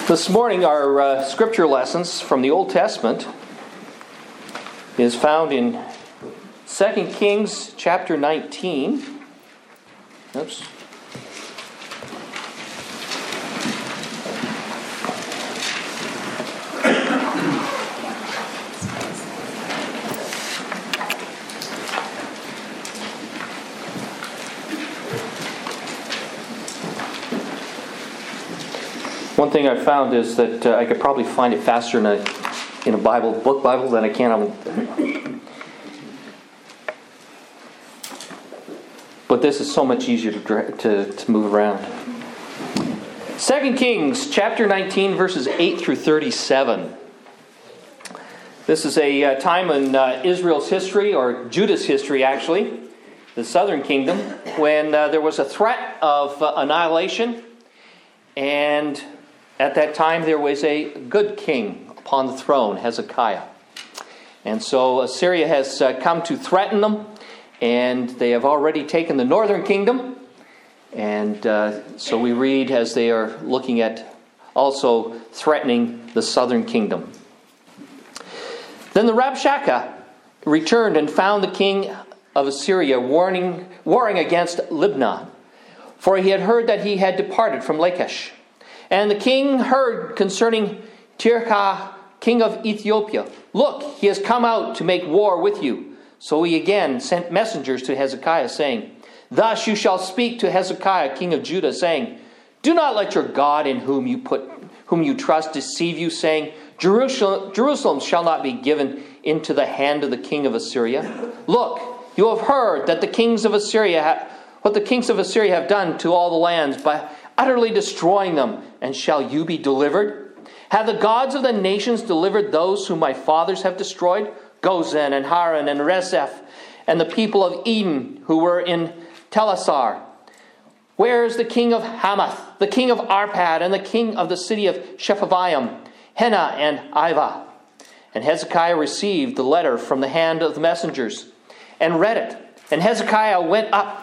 This morning, our scripture lessons from the Old Testament is found in 2 Kings chapter 19. Oops. One thing I found is that I could probably find it faster in a book Bible than I can on. But this is so much easier to move around. 2 Kings chapter 19 verses 8 through 37. This is a time in Israel's history, or Judah's history actually, the southern kingdom, when there was a threat of annihilation, and at that time there was a good king upon the throne, Hezekiah. And so Assyria has come to threaten them, and they have already taken the northern kingdom. And so we read as they are looking at also threatening the southern kingdom. Then the Rabshakeh returned and found the king of Assyria warring against Libnah, for he had heard that he had departed from Lachish. And the king heard concerning Tirhakah, king of Ethiopia. Look, he has come out to make war with you. So he again sent messengers to Hezekiah, saying, Thus you shall speak to Hezekiah, king of Judah, saying, Do not let your God in whom you trust deceive you, saying, Jerusalem shall not be given into the hand of the king of Assyria. Look, you have heard that what the kings of Assyria have done to all the lands by utterly destroying them, and shall you be delivered? Have the gods of the nations delivered those whom my fathers have destroyed? Gozan and Haran and Rezeph, and the people of Eden who were in Telassar. Where is the king of Hamath, the king of Arpad, and the king of the city of Shephavaim, Hena and Ivah? And Hezekiah received the letter from the hand of the messengers, and read it. And Hezekiah went up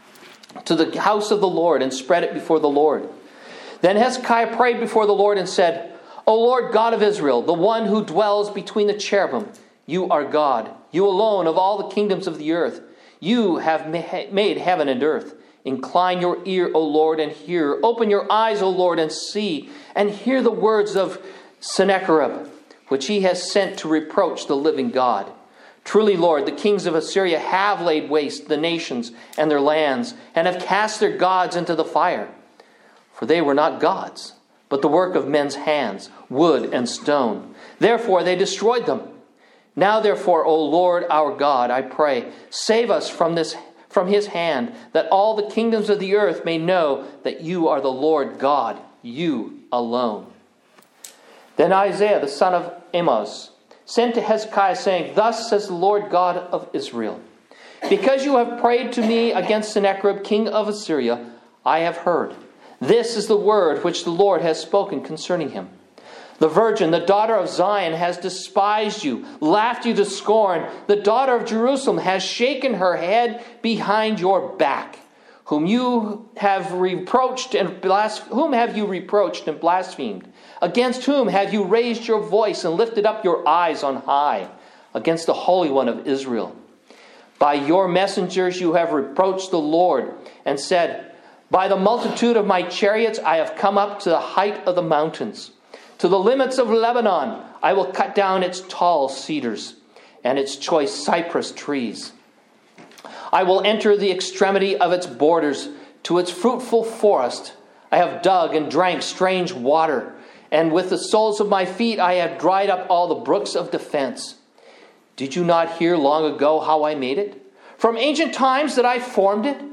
to the house of the Lord and spread it before the Lord. Then Hezekiah prayed before the Lord and said, O Lord God of Israel, the one who dwells between the cherubim, you are God, you alone of all the kingdoms of the earth. You have made heaven and earth. Incline your ear, O Lord, and hear. Open your eyes, O Lord, and see, and hear the words of Sennacherib, which he has sent to reproach the living God. Truly, Lord, the kings of Assyria have laid waste the nations and their lands, and have cast their gods into the fire. For they were not gods, but the work of men's hands, wood and stone. Therefore they destroyed them. Now therefore, O Lord our God, I pray, save us from his hand, that all the kingdoms of the earth may know that you are the Lord God, you alone. Then Isaiah the son of Amoz sent to Hezekiah, saying, Thus says the Lord God of Israel, Because you have prayed to me against Sennacherib, king of Assyria, I have heard. This is the word which the Lord has spoken concerning him. The virgin, the daughter of Zion, has despised you, laughed you to scorn. The daughter of Jerusalem has shaken her head behind your back. Whom you have reproached and whom have you reproached and blasphemed? Against whom have you raised your voice and lifted up your eyes on high? Against the Holy One of Israel. By your messengers you have reproached the Lord and said, By the multitude of my chariots I have come up to the height of the mountains. To the limits of Lebanon I will cut down its tall cedars and its choice cypress trees. I will enter the extremity of its borders to its fruitful forest. I have dug and drank strange water, and with the soles of my feet I have dried up all the brooks of defense. Did you not hear long ago how I made it? From ancient times that I formed it?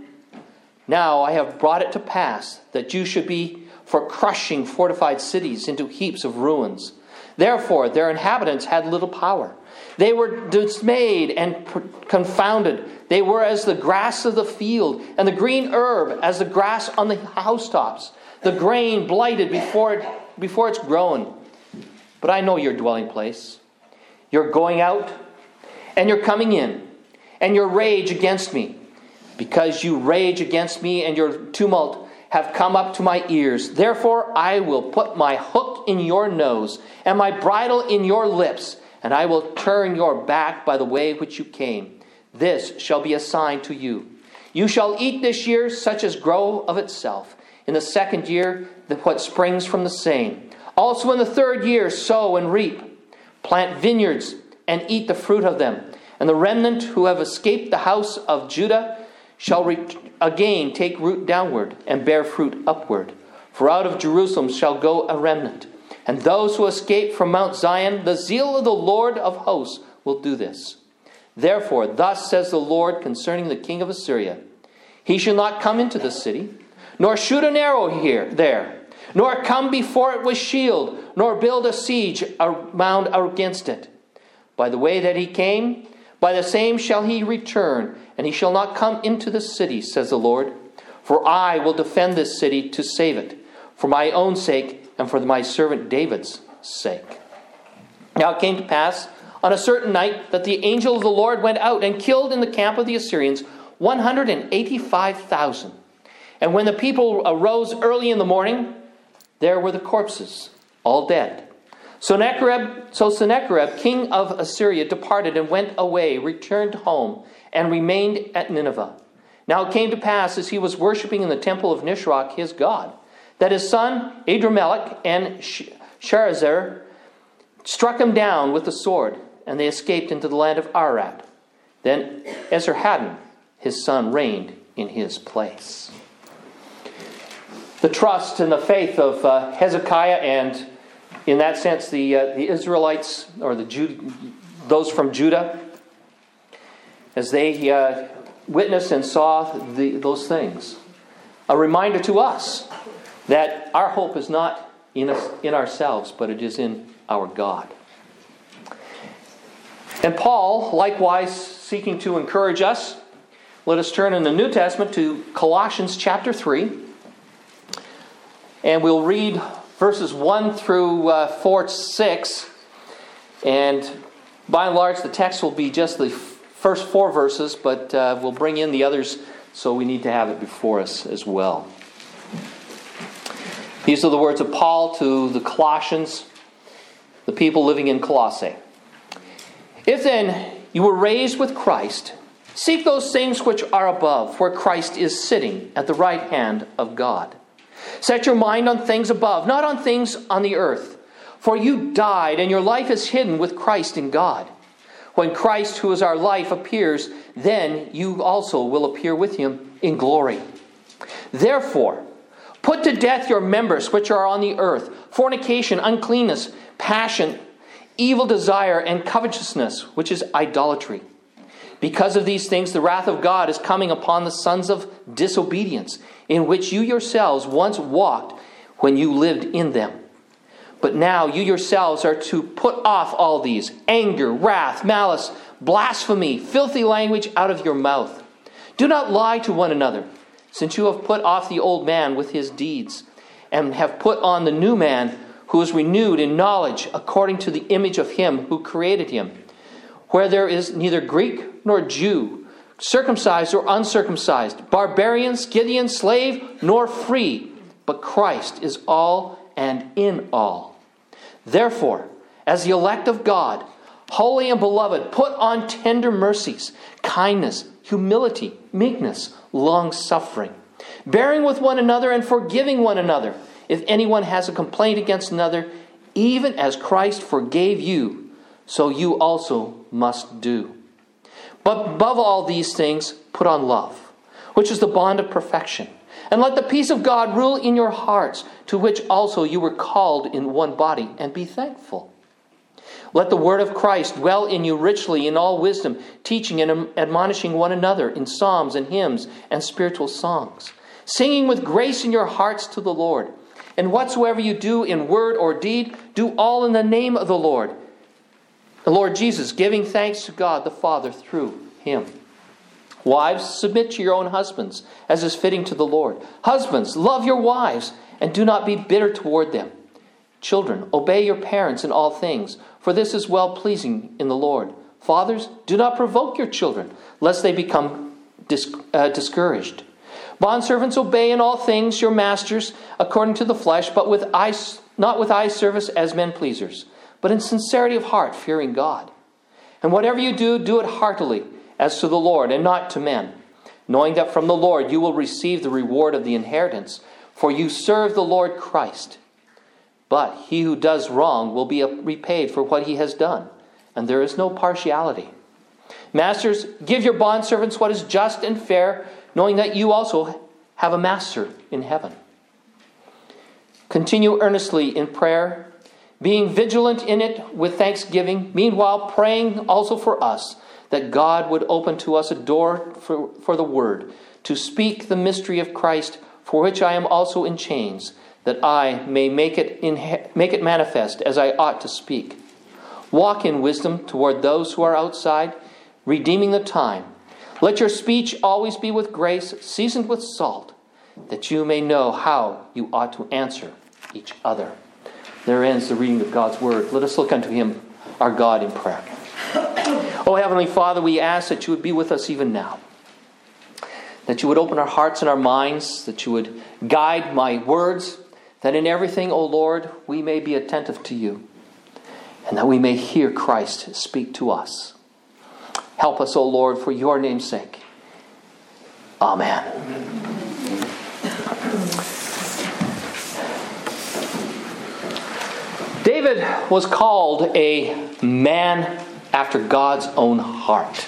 Now I have brought it to pass that you should be for crushing fortified cities into heaps of ruins. Therefore their inhabitants had little power. They were dismayed and confounded. They were as the grass of the field, and the green herb as the grass on the housetops. The grain blighted before it's grown. But I know your dwelling place. You're going out, and you're coming in, and your rage against me. Because you rage against me, and your tumult have come up to my ears. Therefore I will put my hook in your nose and my bridle in your lips, and I will turn your back by the way which you came. This shall be a sign to you. You shall eat this year such as grow of itself. In the second year, what springs from the same. Also in the third year, sow and reap. Plant vineyards and eat the fruit of them. And the remnant who have escaped the house of Judah shall again take root downward and bear fruit upward. For out of Jerusalem shall go a remnant. And those who escape from Mount Zion, the zeal of the Lord of hosts will do this. Therefore, thus says the Lord concerning the king of Assyria, he shall not come into the city, nor shoot an arrow there, nor come before it with shield, nor build a siege round against it. By the way that he came, by the same shall he return, and he shall not come into the city, says the Lord. For I will defend this city to save it, for my own sake and for my servant David's sake. Now it came to pass on a certain night that the angel of the Lord went out and killed in the camp of the Assyrians 185,000. And when the people arose early in the morning, there were the corpses, all dead. So Sennacherib, king of Assyria, departed and went away, returned home, and remained at Nineveh. Now it came to pass, as he was worshipping in the temple of Nisroch, his god, that his son Adrammelech and Sharezer struck him down with the sword, and they escaped into the land of Arad. Then Esarhaddon, his son, reigned in his place. The trust and the faith of Hezekiah, and in that sense the Israelites, or those from Judah, as they witnessed and saw those things. A reminder to us that our hope is not in ourselves, but it is in our God. And Paul, likewise, seeking to encourage us, let us turn in the New Testament to Colossians chapter 3. And we'll read verses 1 through 6. And by and large, the text will be just the first 4 verses, but we'll bring in the others, so we need to have it before us as well. These are the words of Paul to the Colossians, the people living in Colossae. If then you were raised with Christ, seek those things which are above, where Christ is sitting at the right hand of God. Set your mind on things above, not on things on the earth. For you died, and your life is hidden with Christ in God. When Christ, who is our life, appears, then you also will appear with him in glory. Therefore, put to death your members which are on the earth: fornication, uncleanness, passion, evil desire, and covetousness, which is idolatry. Because of these things, the wrath of God is coming upon the sons of disobedience, in which you yourselves once walked when you lived in them. But now you yourselves are to put off all these: anger, wrath, malice, blasphemy, filthy language out of your mouth. Do not lie to one another, since you have put off the old man with his deeds, and have put on the new man, who is renewed in knowledge according to the image of him who created him, where there is neither Greek nor Jew, circumcised or uncircumcised, barbarian, Scythian, slave, nor free, but Christ is all and in all. Therefore, as the elect of God, holy and beloved, put on tender mercies, kindness, humility, meekness, long-suffering, bearing with one another and forgiving one another, if anyone has a complaint against another. Even as Christ forgave you, so you also must do. But above all these things, put on love, which is the bond of perfection. And let the peace of God rule in your hearts, to which also you were called in one body, and be thankful. Let the word of Christ dwell in you richly in all wisdom, teaching and admonishing one another in psalms and hymns and spiritual songs, singing with grace in your hearts to the Lord. And whatsoever you do in word or deed, do all in the name of the Lord Jesus, giving thanks to God the Father through him. Wives, submit to your own husbands, as is fitting to the Lord. Husbands, love your wives, and do not be bitter toward them. Children, obey your parents in all things, for this is well-pleasing in the Lord. Fathers, do not provoke your children, lest they become discouraged. Bondservants, obey in all things your masters according to the flesh, but not with eye service as men pleasers, but in sincerity of heart, fearing God. And whatever you do, do it heartily, as to the Lord, and not to men, knowing that from the Lord you will receive the reward of the inheritance, for you serve the Lord Christ. But he who does wrong will be repaid for what he has done, and there is no partiality. Masters, give your bondservants what is just and fair, knowing that you also have a master in heaven. Continue earnestly in prayer, being vigilant in it with thanksgiving, meanwhile praying also for us, that God would open to us a door for the word, to speak the mystery of Christ, for which I am also in chains, that I may make it manifest as I ought to speak. Walk in wisdom toward those who are outside, redeeming the time. Let your speech always be with grace, seasoned with salt, that you may know how you ought to answer each other. There ends the reading of God's word. Let us look unto him, our God, in prayer. Oh, Heavenly Father, we ask that you would be with us even now. That you would open our hearts and our minds, that you would guide my words, that in everything, O Lord, we may be attentive to you, and that we may hear Christ speak to us. Help us, O Lord, for your name's sake. Amen. David was called a man after God's own heart.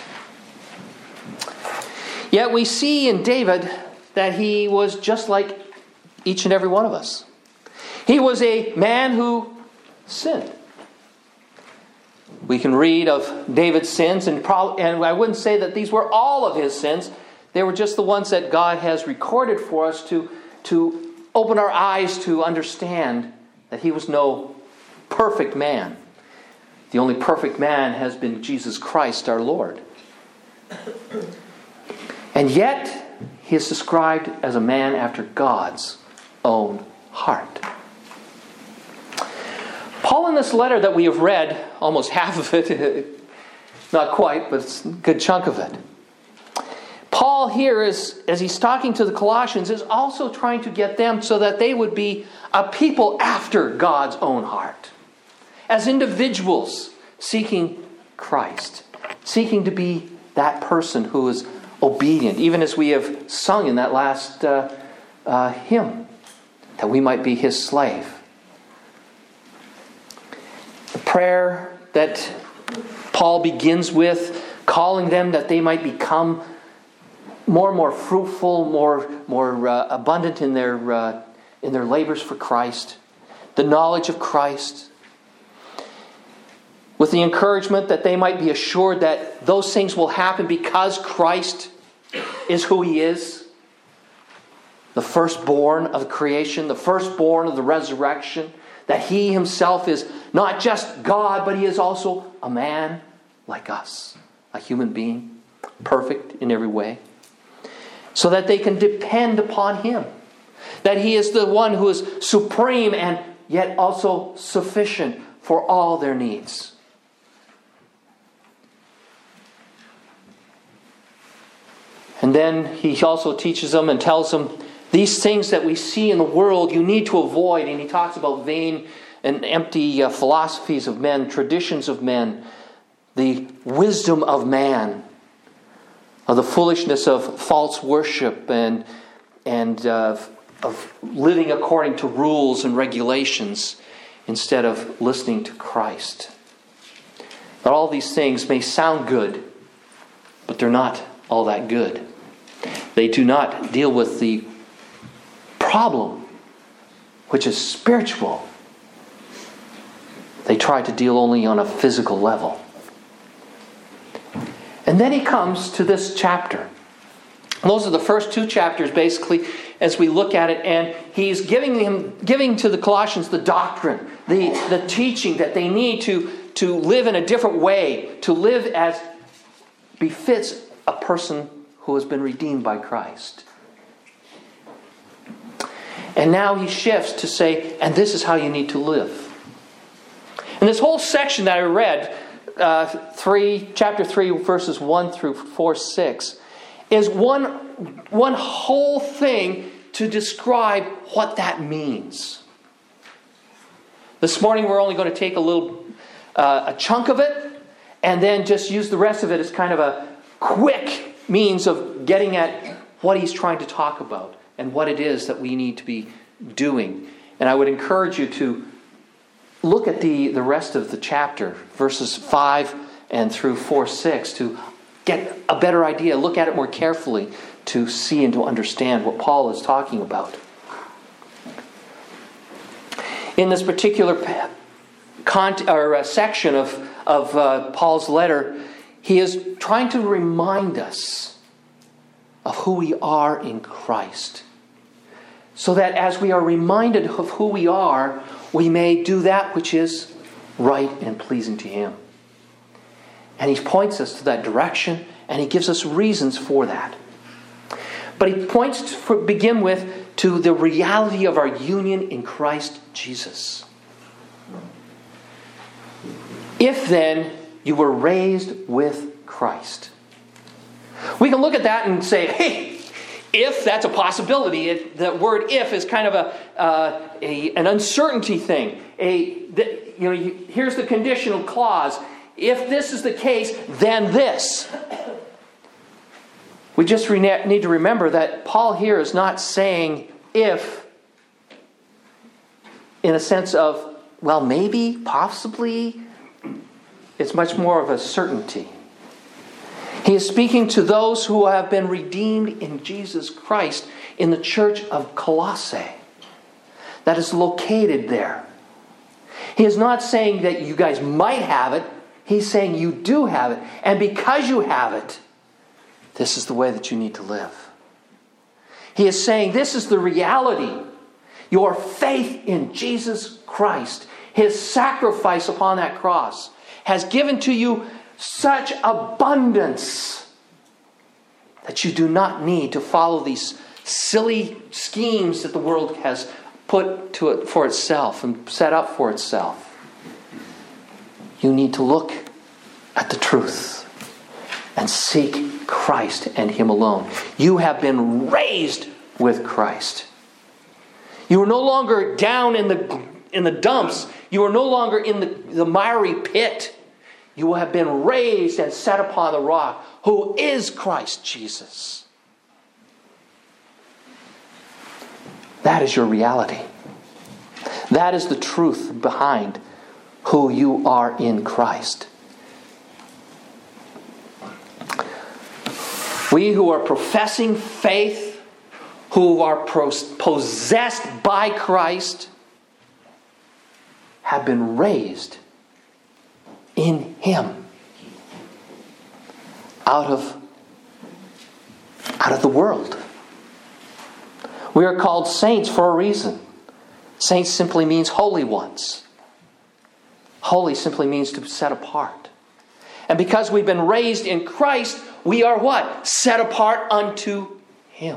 Yet we see in David that he was just like each and every one of us. He was a man who sinned. We can read of David's sins, and I wouldn't say that these were all of his sins. They were just the ones that God has recorded for us to open our eyes to understand that he was no perfect man. The only perfect man has been Jesus Christ our Lord. And yet, he is described as a man after God's own heart. Paul, in this letter that we have read, almost half of it, not quite, but it's a good chunk of it. Paul here, as he's talking to the Colossians, is also trying to get them so that they would be a people after God's own heart. As individuals seeking Christ, seeking to be that person who is obedient, even as we have sung in that last hymn, that we might be his slave. The prayer that Paul begins with, calling them that they might become more and more fruitful, more abundant in their labors for Christ, the knowledge of Christ, with the encouragement that they might be assured that those things will happen because Christ is who he is, the firstborn of creation, the firstborn of the resurrection, that he himself is not just God, but he is also a man like us, a human being, perfect in every way, so that they can depend upon him, that he is the one who is supreme and yet also sufficient for all their needs. And then he also teaches them and tells them these things that we see in the world you need to avoid. And he talks about vain and empty philosophies of men, traditions of men, the wisdom of man, of the foolishness of false worship and of living according to rules and regulations instead of listening to Christ. But all these things may sound good, but they're not all that good. They do not deal with the problem, which is spiritual. They try to deal only on a physical level. And then he comes to this chapter. Those are the first two chapters, basically, as we look at it. And he's giving to the Colossians the doctrine, the teaching that they need to live in a different way, to live as befits a person who has been redeemed by Christ. And now he shifts to say, and this is how you need to live. And this whole section that I read, chapter 3, verses 1 through 4, 6, is one whole thing to describe what that means. This morning we're only going to take a chunk of it and then just use the rest of it as kind of a quick means of getting at what he's trying to talk about and what it is that we need to be doing. And I would encourage you to look at the rest of the chapter, verses 5 and through 4:6, to get a better idea, look at it more carefully to see and to understand what Paul is talking about. In this particular section of Paul's letter, he is trying to remind us of who we are in Christ, so that as we are reminded of who we are, we may do that which is right and pleasing to Him. And he points us to that direction, and he gives us reasons for that. But he points, to begin with, to the reality of our union in Christ Jesus. If then you were raised with Christ. We can look at that and say, hey, if, that's a possibility. The word if is kind of an uncertainty thing. Here's the conditional clause. If this is the case, then this. We just need to remember that Paul here is not saying if in a sense of, well, maybe, possibly. It's much more of a certainty. He is speaking to those who have been redeemed in Jesus Christ in the church of Colossae that is located there. He is not saying that you guys might have it. He's saying you do have it. And because you have it, this is the way that you need to live. He is saying this is the reality. Your faith in Jesus Christ, His sacrifice upon that cross, has given to you such abundance that you do not need to follow these silly schemes that the world has put to it for itself and set up for itself. You need to look at the truth and seek Christ and Him alone. You have been raised with Christ. You are no longer down in the dumps. You are no longer in the miry pit. You have been raised and set upon the rock, who is Christ Jesus. That is your reality. That is the truth behind who you are in Christ. We who are professing faith, who are possessed by Christ, have been raised in Him out of the world. We are called saints for a reason. Saints simply means holy ones. Holy simply means to be set apart. And because we've been raised in Christ, we are what? Set apart unto Him.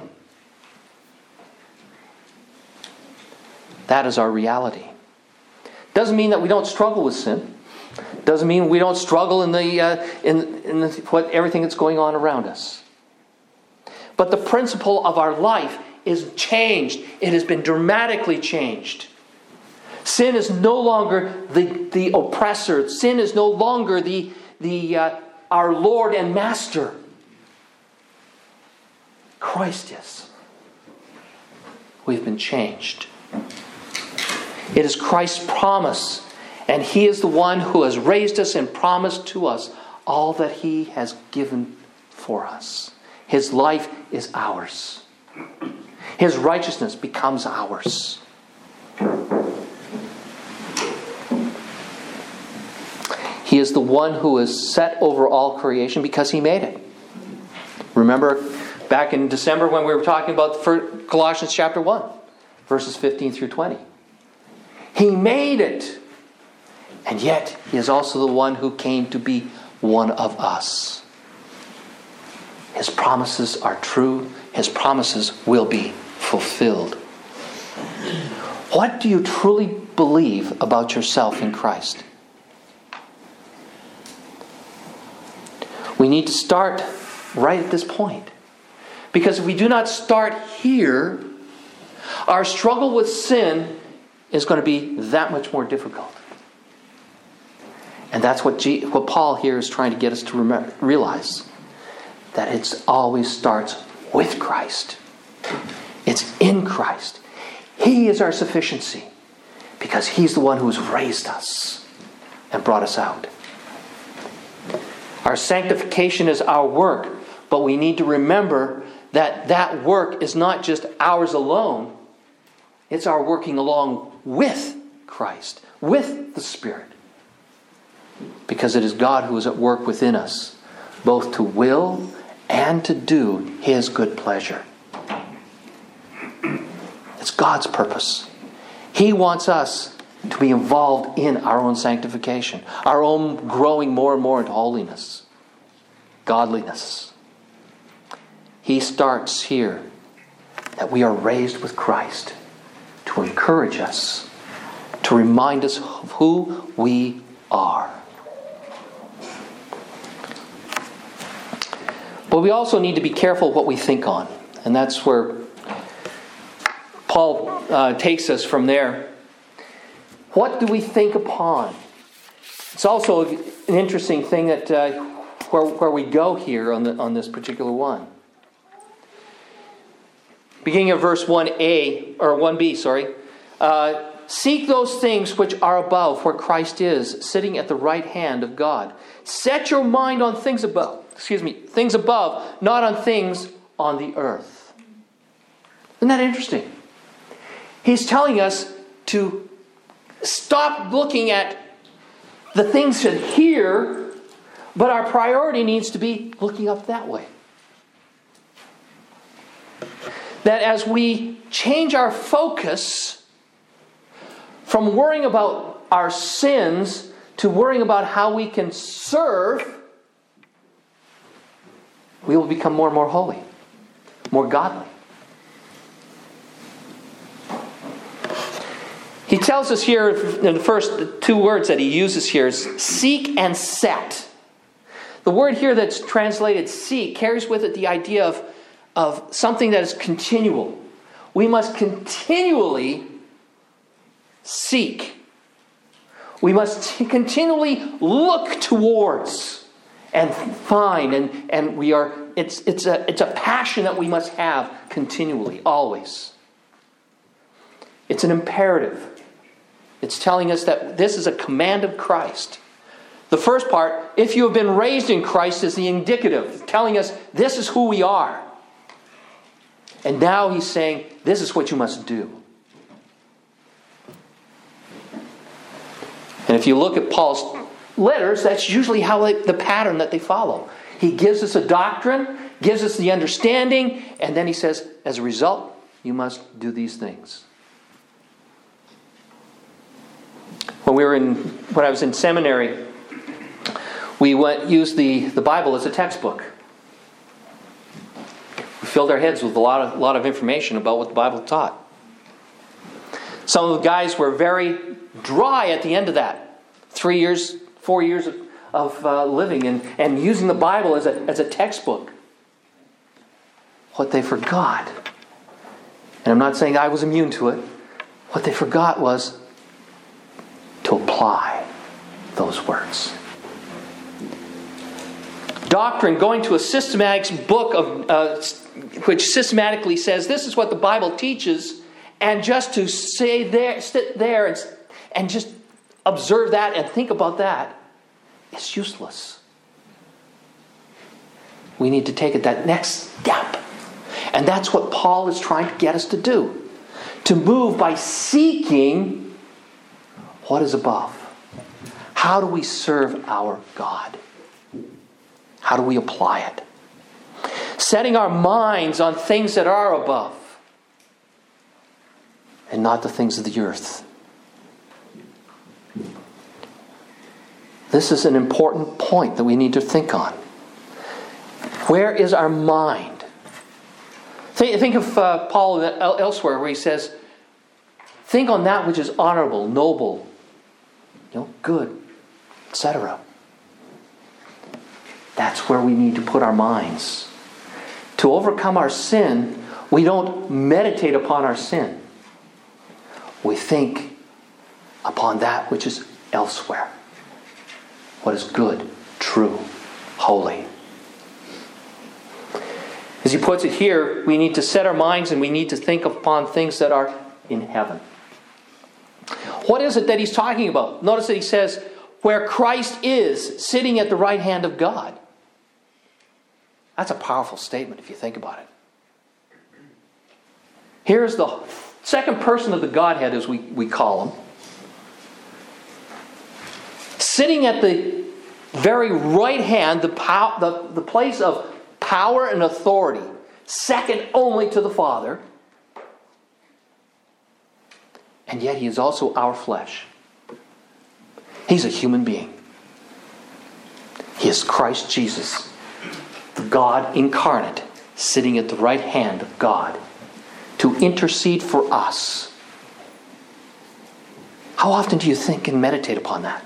That is our reality. Doesn't mean that we don't struggle with sin. Doesn't mean we don't struggle in everything that's going on around us. But the principle of our life is changed. It has been dramatically changed. Sin is no longer the oppressor. Sin is no longer our Lord and Master. Christ is. We've been changed. It is Christ's promise, and He is the one who has raised us and promised to us all that He has given for us. His life is ours. His righteousness becomes ours. He is the one who is set over all creation because He made it. Remember back in December when we were talking about Colossians chapter 1, verses 15 through 20. He made it. And yet, He is also the one who came to be one of us. His promises are true. His promises will be fulfilled. What do you truly believe about yourself in Christ? We need to start right at this point. Because if we do not start here, our struggle with sin is going to be that much more difficult. And that's what Paul here is trying to get us to realize. That it always starts with Christ. It's in Christ. He is our sufficiency. Because He's the one who has raised us and brought us out. Our sanctification is our work. But we need to remember that that work is not just ours alone. It's our working along with Christ, with the Spirit. Because it is God who is at work within us, both to will and to do His good pleasure. It's God's purpose. He wants us to be involved in our own sanctification, our own growing more and more into holiness, godliness. He starts here that we are raised with Christ to encourage us, to remind us of who we are. But we also need to be careful what we think on. And that's where Paul takes us from there. What do we think upon? It's also an interesting thing that where we go here on this particular one. Beginning of verse 1a, or 1b, sorry. Seek those things which are above, where Christ is, sitting at the right hand of God. Set your mind on things above, not on things on the earth. Isn't that interesting? He's telling us to stop looking at the things here, but our priority needs to be looking up that way. That as we change our focus from worrying about our sins to worrying about how we can serve, we will become more and more holy, more godly. He tells us here in the first two words that he uses here is seek and set. The word here that's translated seek carries with it the idea of something that is continual. We must continually seek. We must continually look towards and find, and we are. It's a passion that we must have continually, always. It's an imperative. It's telling us that this is a command of Christ. The first part, if you have been raised in Christ, is the indicative, telling us this is who we are. And now he's saying, this is what you must do. And if you look at Paul's letters, that's usually the pattern that they follow. He gives us a doctrine, gives us the understanding, and then he says, as a result, you must do these things. When I was in seminary, we used the Bible as a textbook. We filled our heads with a lot of information about what the Bible taught. Some of the guys were very dry at the end of that. 3 years, 4 years of living and using the Bible as a textbook. What they forgot, and I'm not saying I was immune to it, what they forgot was to apply those words. Doctrine, going to a systematic book which systematically says this is what the Bible teaches, and just to sit there and just observe that and think about that is useless. We need to take it that next step. And that's what Paul is trying to get us to do. To move by seeking what is above. How do we serve our God? How do we apply it? Setting our minds on things that are above and not the things of the earth. This is an important point that we need to think on. Where is our mind? Think of Paul elsewhere where he says, think on that which is honorable, noble, good, etc. That's where we need to put our minds. To overcome our sin, we don't meditate upon our sin. We think upon that which is elsewhere. What is good, true, holy. As he puts it here, we need to set our minds and we need to think upon things that are in heaven. What is it that he's talking about? Notice that he says, where Christ is, sitting at the right hand of God. That's a powerful statement if you think about it. Here's the second person of the Godhead, as we call him, sitting at the very right hand, the place of power and authority, second only to the Father. And yet he is also our flesh. He's a human being. He is Christ Jesus, the God incarnate, sitting at the right hand of God to intercede for us. How often do you think and meditate upon that?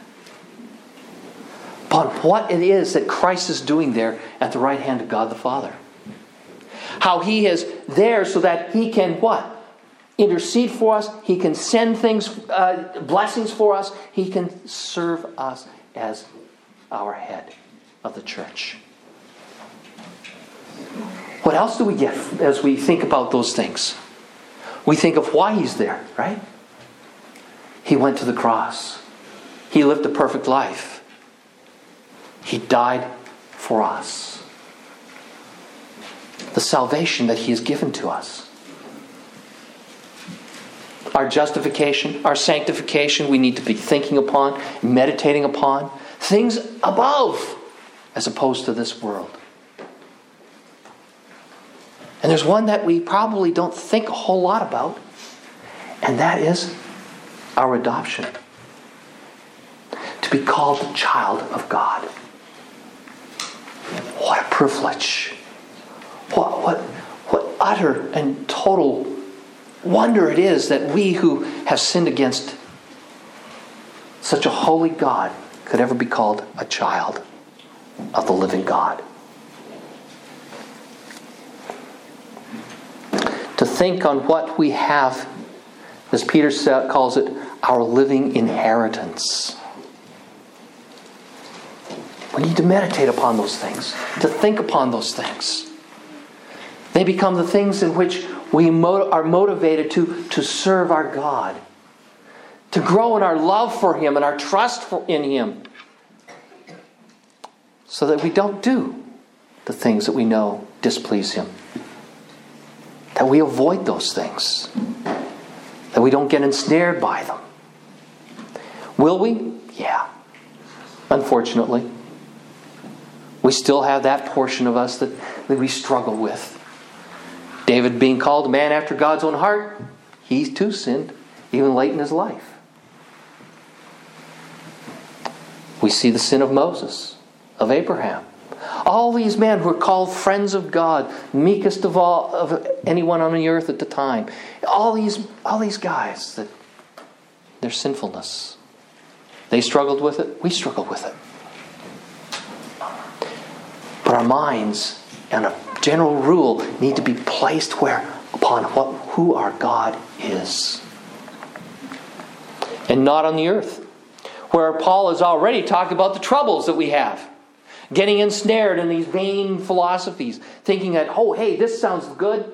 Upon what it is that Christ is doing there at the right hand of God the Father. How He is there so that He can what? Intercede for us. He can send things, blessings for us. He can serve us as our head of the church. What else do we get as we think about those things? We think of why He's there, right? He went to the cross. He lived a perfect life. He died for us. The salvation that He has given to us. Our justification, our sanctification, we need to be thinking upon, meditating upon. Things above, as opposed to this world. And there's one that we probably don't think a whole lot about, and that is our adoption. To be called the child of God. What a privilege. What utter and total wonder it is that we who have sinned against such a holy God could ever be called a child of the living God. To think on what we have, as Peter calls it, our living inheritance. We need to meditate upon those things, to think upon those things. They become the things in which we are motivated to serve our God, to grow in our love for Him and our trust in Him, so that we don't do the things that we know displease Him. That we avoid those things. That we don't get ensnared by them. Will we? Yeah. Unfortunately. We still have that portion of us that we struggle with. David being called a man after God's own heart, he too sinned, even late in his life. We see the sin of Moses, of Abraham. All these men who were called friends of God, meekest of all of anyone on the earth at the time. All these guys, that their sinfulness. They struggled with it. We struggled with it. But our minds, and a general rule, need to be placed where? Upon who our God is. And not on the earth. Where Paul has already talked about the troubles that we have. Getting ensnared in these vain philosophies. Thinking that, oh, hey, this sounds good.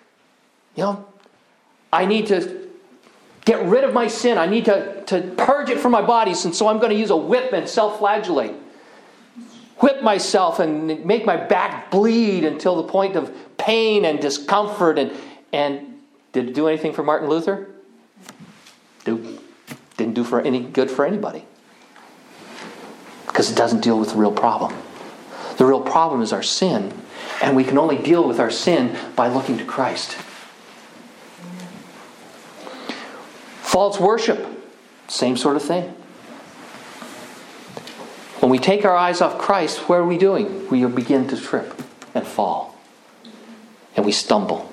I need to get rid of my sin. I need to purge it from my body. And so I'm going to use a whip and self-flagellate. Whip myself and make my back bleed until the point of pain and discomfort. And did it do anything for Martin Luther? Didn't do any good for anybody. Because it doesn't deal with the real problem. The real problem is our sin. And we can only deal with our sin by looking to Christ. False worship. Same sort of thing. When we take our eyes off Christ, what are we doing? We begin to trip and fall. And we stumble.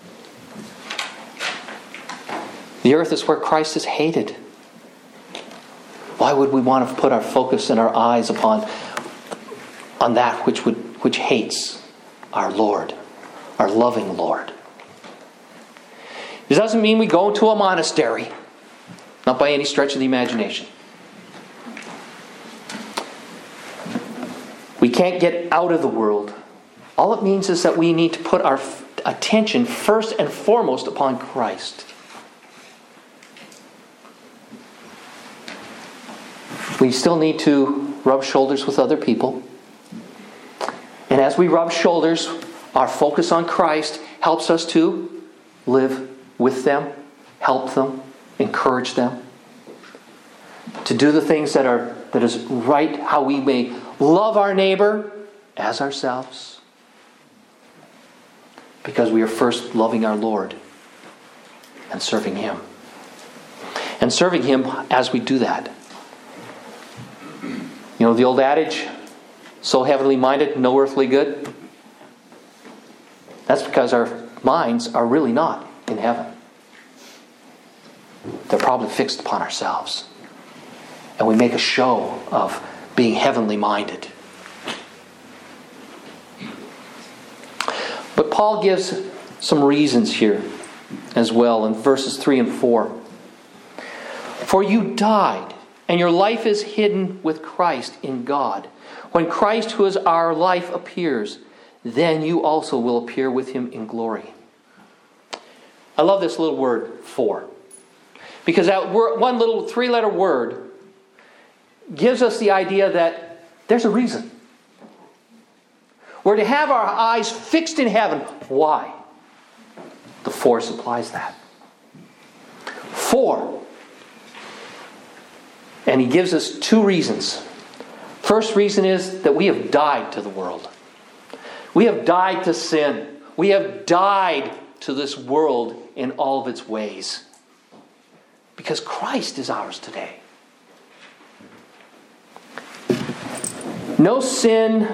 The earth is where Christ is hated. Why would we want to put our focus and our eyes on that which hates our Lord? our loving Lord. This doesn't mean we go into a monastery. Not by any stretch of the imagination. We can't get out of the world. All it means is that we need to put our attention first and foremost upon Christ. We still need to rub shoulders with other people. And as we rub shoulders, our focus on Christ helps us to live with them, help them, encourage them, to do the things that is right, how we may love our neighbor as ourselves, because we are first loving our Lord and serving Him. And serving Him as we do that. You know the old adage, so heavenly minded, no earthly good? That's because our minds are really not in heaven. They're probably fixed upon ourselves. And we make a show of being heavenly minded. But Paul gives some reasons here as well in verses 3 and 4. For you died, and your life is hidden with Christ in God. When Christ, who is our life, appears, then you also will appear with Him in glory. I love this little word, for. Because that one little 3-letter word gives us the idea that there's a reason. We're to have our eyes fixed in heaven. Why? The for supplies that. For. And he gives us 2 reasons. First reason is that we have died to the world. We have died to sin. We have died to this world in all of its ways. Because Christ is ours today. No sin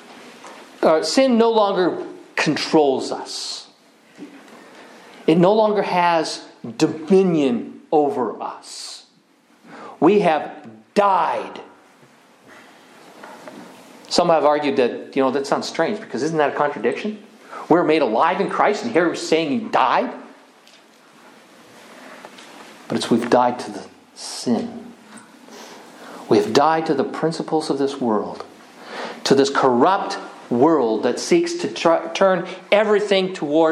no longer controls us. It no longer has dominion over us. We have died. Some have argued that, that sounds strange, because isn't that a contradiction? We're made alive in Christ, and here we're saying He died. But it's we've died to the sin. We have died to the principles of this world, to this corrupt world that seeks to turn everything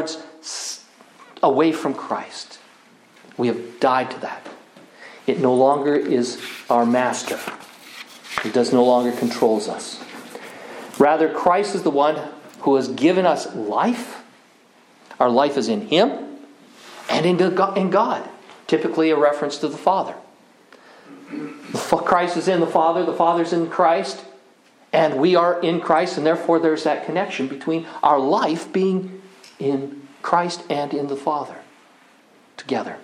away from Christ. We have died to that. It no longer is our master. It does no longer controls us. Rather, Christ is the one who has given us life. Our life is in Him and in God. Typically a reference to the Father. Christ is in the Father's in Christ, and we are in Christ, and therefore there's that connection between our life being in Christ and in the Father together.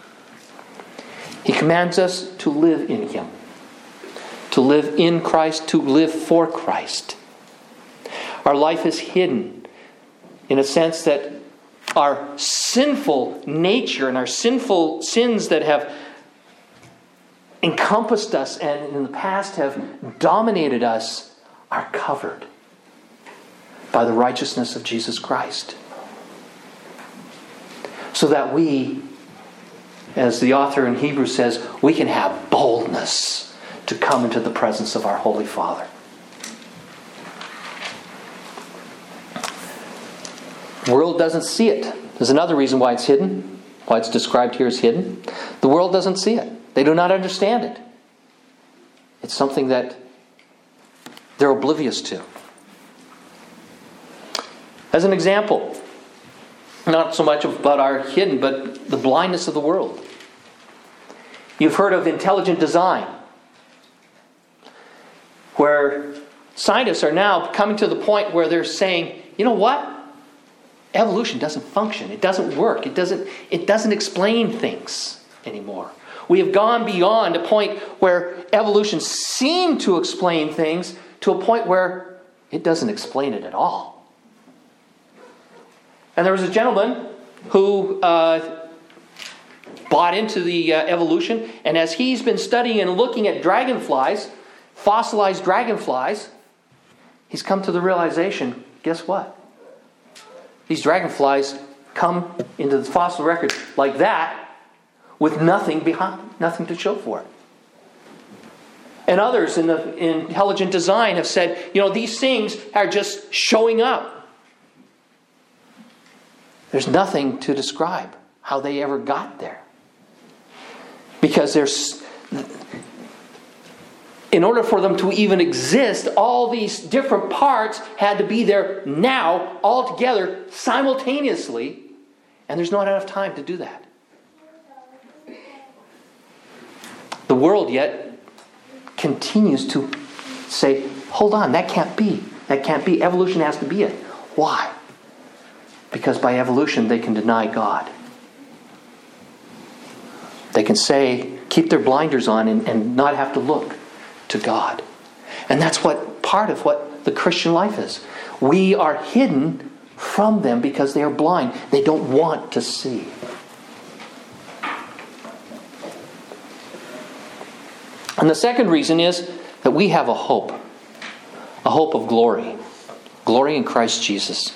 He commands us to live in Him, to live in Christ, to live for Christ. Our life is hidden in a sense that our sinful nature and our sinful sins that have encompassed us and in the past have dominated us are covered by the righteousness of Jesus Christ. So that we, as the author in Hebrews says, we can have boldness to come into the presence of our Holy Father. The world doesn't see it. There's another reason why it's hidden, why it's described here as hidden. The world doesn't see it. They do not understand it. It's something that they're oblivious to. As an example, not so much about our hidden, but the blindness of the world. You've heard of intelligent design, where scientists are now coming to the point where they're saying, you know what? Evolution doesn't function. It doesn't work. It doesn't explain things anymore. We have gone beyond a point where evolution seemed to explain things to a point where it doesn't explain it at all. And there was a gentleman who bought into the evolution, and as he's been studying and looking at dragonflies, fossilized dragonflies, he's come to the realization, guess what? these dragonflies come into the fossil record like that with nothing behind, nothing to show for it. And others in intelligent design have said, these things are just showing up. There's nothing to describe how they ever got there. Because in order for them to even exist, all these different parts had to be there now, all together, simultaneously, and there's not enough time to do that. The world yet continues to say, hold on, that can't be. That can't be. Evolution has to be it. Why? Because by evolution they can deny God. They can say, keep their blinders on and not have to look to God. And that's what part of what the Christian life is. We are hidden from them because they are blind. They don't want to see. And the second reason is that we have a hope of glory. Glory in Christ Jesus.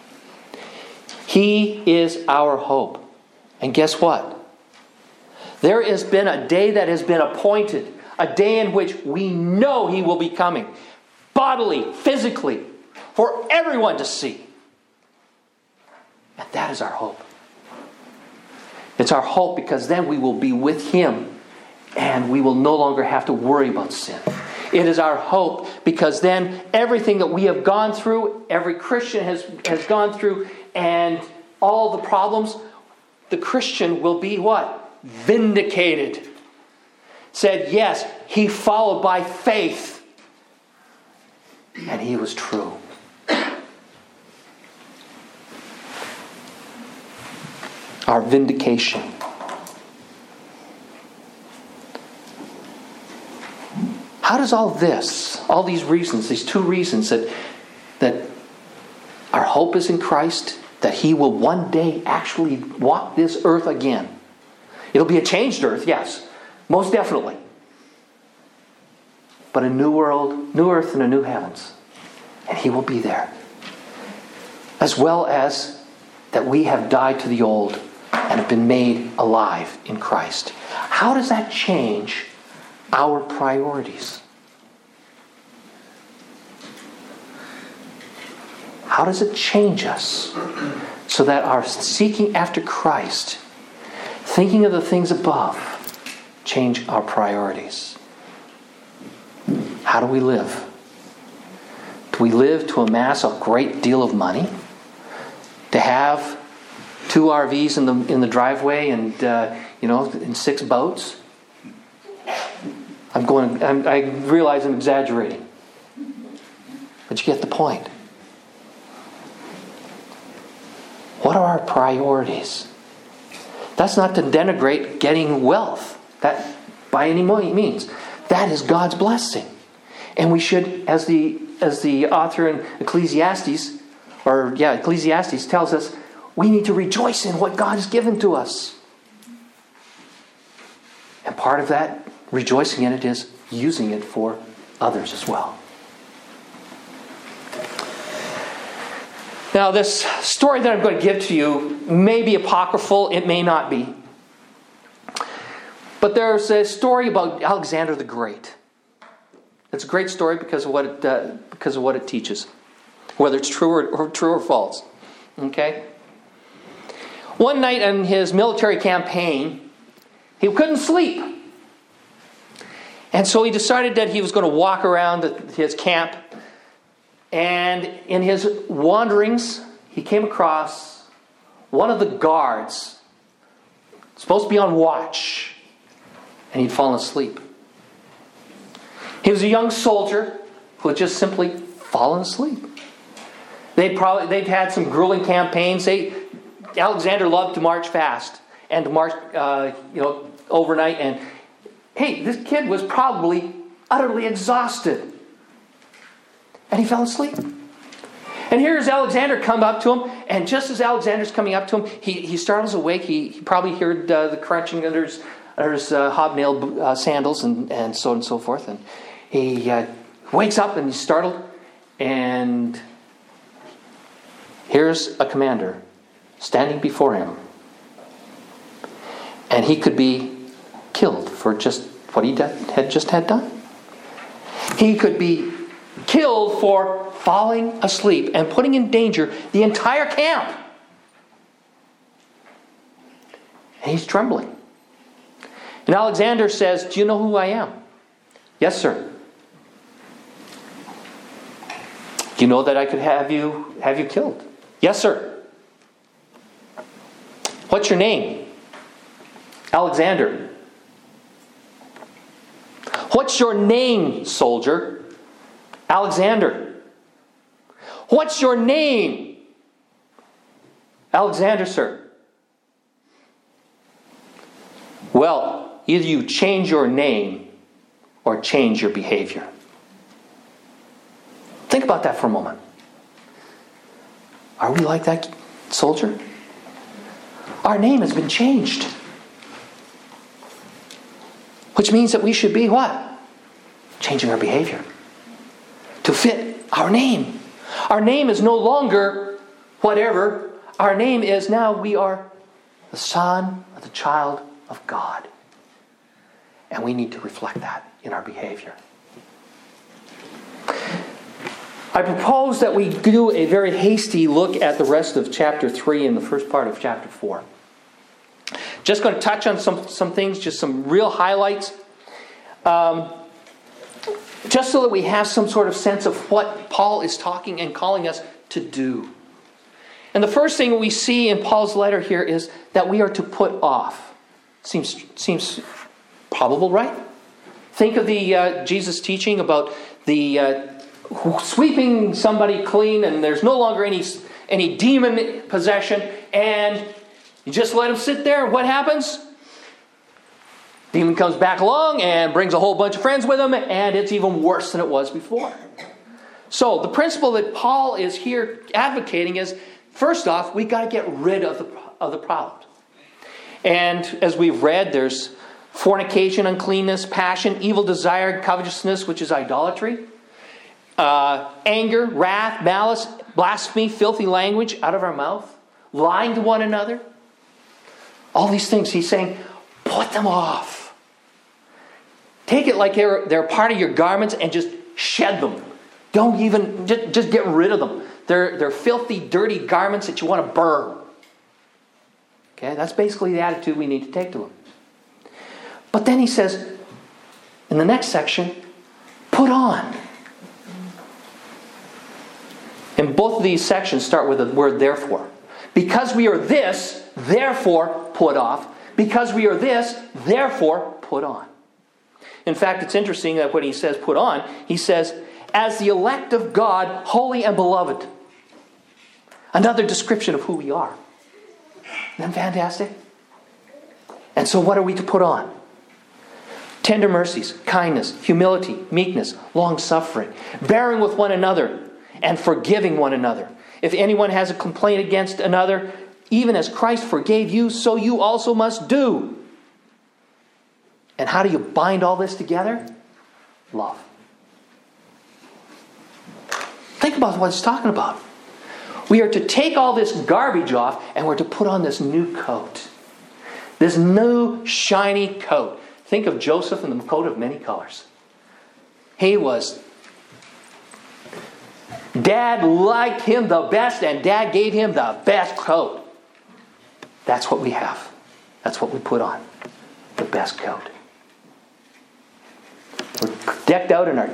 He is our hope. And guess what? There has been a day that has been appointed, a day in which we know He will be coming, bodily, physically, for everyone to see. And that is our hope. It's our hope because then we will be with Him and we will no longer have to worry about sin. It is our hope because then everything that we have gone through, every Christian has gone through, and all the problems, the Christian will be what? Vindicated. Said, yes, he followed by faith. And he was true. Our vindication. How does all these reasons, these two reasons that our hope is in Christ, that He will one day actually walk this earth again. It'll be a changed earth, yes. Most definitely. But a new world, new earth and a new heavens. And He will be there. As well as that we have died to the old and have been made alive in Christ. How does that change our priorities? How does it change us so that our seeking after Christ, thinking of the things above, change our priorities? How do we live? Do we live to amass a great deal of money? To have 2 RVs in the driveway and in 6 boats? I realize I'm exaggerating. But you get the point. What are our priorities? That's not to denigrate getting wealth. That by any means. That is God's blessing. And we should, as the author in Ecclesiastes tells us, we need to rejoice in what God has given to us. And part of that rejoicing in it is using it for others as well. Now, this story that I'm going to give to you may be apocryphal, it may not be. But there's a story about Alexander the Great. It's a great story because of what it teaches, whether it's true or false. Okay. One night in his military campaign, he couldn't sleep, and so he decided that he was going to walk around his camp. And in his wanderings, he came across one of the guards, supposed to be on watch, and he'd fallen asleep. He was a young soldier who had just simply fallen asleep. They'd had some grueling campaigns. Alexander loved to march fast and to march, overnight. And hey, this kid was probably utterly exhausted. And he fell asleep. And here's Alexander come up to him, and just as Alexander's coming up to him, he startles awake. He probably heard the crunching under his hobnailed sandals and so on and so forth. And he wakes up and he's startled, and Here's a commander standing before him. And he could be killed for just what he had just had done. He could be killed for falling asleep and putting in danger the entire camp. And he's trembling. And Alexander says, "Do you know who I am?" "Yes, sir." "Do you know that I could have you killed?" "Yes, sir." "What's your name?" "Alexander." "What's your name, soldier?" "Alexander." "What's your name?" "Alexander, sir." "Well, either you change your name or change your behavior." Think about that for a moment. Are we like that soldier? Our name has been changed. Which means that we should be what? Changing our behavior to fit our name. Our name is no longer whatever. Our name is now we are the son or the child of God. And we need to reflect that in our behavior. I propose that we do a very hasty look at the rest of chapter 3 and the first part of chapter 4. Just going to touch on some things, just some real highlights. Just so that we have some sort of sense of what Paul is talking and calling us to do. And the first thing we see in Paul's letter here is that we are to put off. Seems probable, right? Think of the Jesus teaching about the sweeping somebody clean, and there's no longer any demon possession, and you just let him sit there. What happens? Demon comes back along and brings a whole bunch of friends with him, and it's even worse than it was before. So the principle that Paul is here advocating is, first off, we got to get rid of the problem. And as we've read, there's fornication, uncleanness, passion, evil desire, covetousness, which is idolatry, anger, wrath, malice, blasphemy, filthy language out of our mouth, lying to one another. All these things, he's saying, put them off. Take it like they're part of your garments and just shed them. Don't even, just get rid of them. They're filthy, dirty garments that you want to burn. Okay, that's basically the attitude we need to take to them. But then he says, in the next section, put on. And both of these sections start with the word therefore. Because we are this, therefore put off. Because we are this, therefore put on. In fact, it's interesting that when he says put on, he says, as the elect of God, holy and beloved. Another description of who we are. Isn't that fantastic? And so what are we to put on? Tender mercies, kindness, humility, meekness, long-suffering, bearing with one another, and forgiving one another. If anyone has a complaint against another, even as Christ forgave you, so you also must do. And how do you bind all this together? Love. Think about what it's talking about. We are to take all this garbage off and we're to put on this new coat. This new shiny coat. Think of Joseph in the coat of many colors. Dad liked him the best and Dad gave him the best coat. That's what we have. That's what we put on. The best coat. We're decked out in our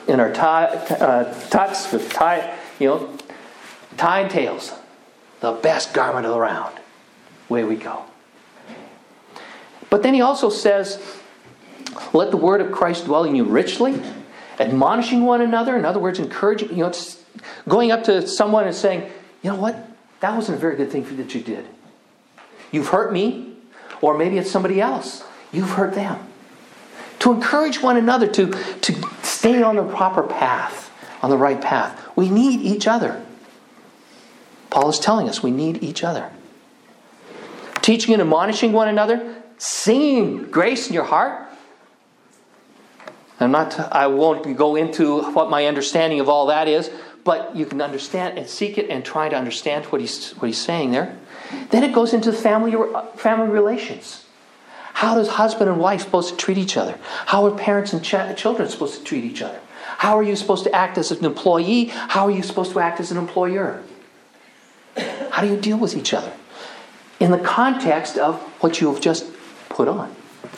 tux with tie and tails. The best garment around. Away we go. But then he also says, let the word of Christ dwell in you richly, admonishing one another. In other words, encouraging. It's going up to someone and saying, you know what? That wasn't a very good thing that you did. You've hurt me, or maybe it's somebody else. You've hurt them. To encourage one another to stay on the proper path, on the right path. We need each other. Paul is telling us we need each other. Teaching and admonishing one another, singing grace in your heart. I won't go into what my understanding of all that is, but you can understand and seek it and try to understand what he's saying there. Then it goes into family relations. How does husband and wife supposed to treat each other? How are parents and children supposed to treat each other? How are you supposed to act as an employee? How are you supposed to act as an employer? How do you deal with each other? In the context of what you have just put on.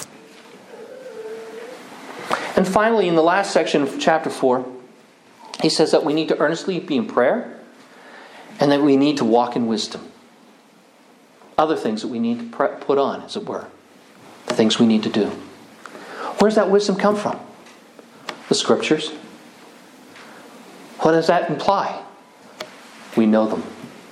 And finally, in the last section of chapter 4, he says that we need to earnestly be in prayer and that we need to walk in wisdom. Other things that we need to put on, as it were. The things we need to do. Where does that wisdom come from? The Scriptures. What does that imply? We know them.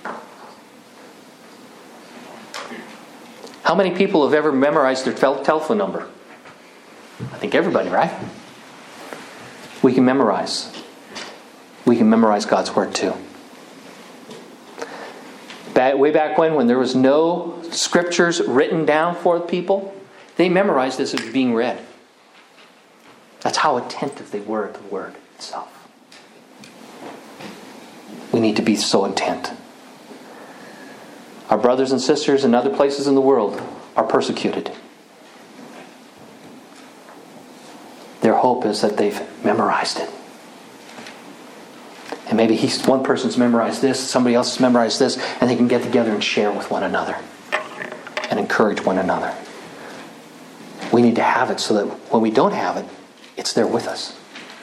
How many people have ever memorized their telephone number? I think everybody, right? We can memorize. We can memorize God's Word too. Way back when there was no Scriptures written down for people, they memorized this as being read. That's how attentive they were to the Word itself. We need to be so intent. Our brothers and sisters in other places in the world are persecuted. Their hope is that they've memorized it. And maybe one person's memorized this, somebody else has memorized this, and they can get together and share with one another and encourage one another. We need to have it so that when we don't have it, it's there with us.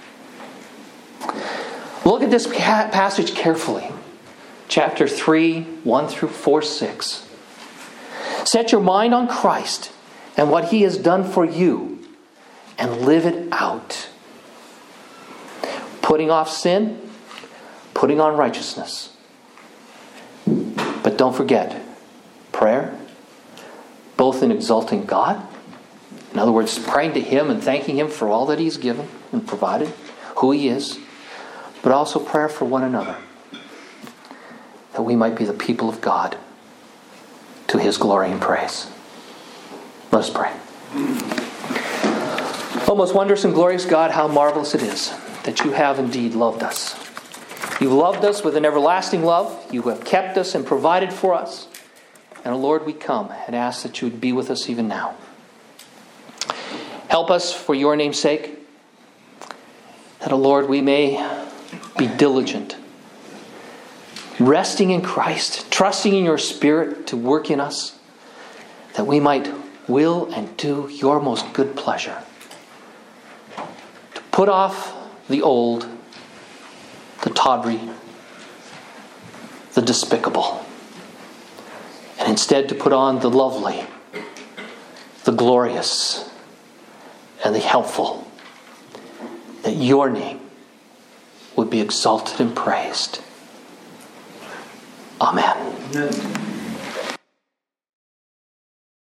Look at this passage carefully. Chapter 3, 1 through 4, 6. Set your mind on Christ and what He has done for you, and live it out. Putting off sin, putting on righteousness. But don't forget, prayer, both in exalting God, in other words, praying to Him and thanking Him for all that He's given and provided, who He is, but also prayer for one another, that we might be the people of God to His glory and praise. Let us pray. Oh, most wondrous and glorious God, how marvelous it is that You have indeed loved us. You've loved us with an everlasting love. You have kept us and provided for us. And, Lord, we come and ask that You would be with us even now. Help us for Your name's sake, that, Lord, we may be diligent, resting in Christ, trusting in Your Spirit to work in us, that we might will and do Your most good pleasure. To put off the old, the tawdry, the despicable, and instead to put on the lovely, the glorious, and the helpful, that Your name would be exalted and praised. Amen.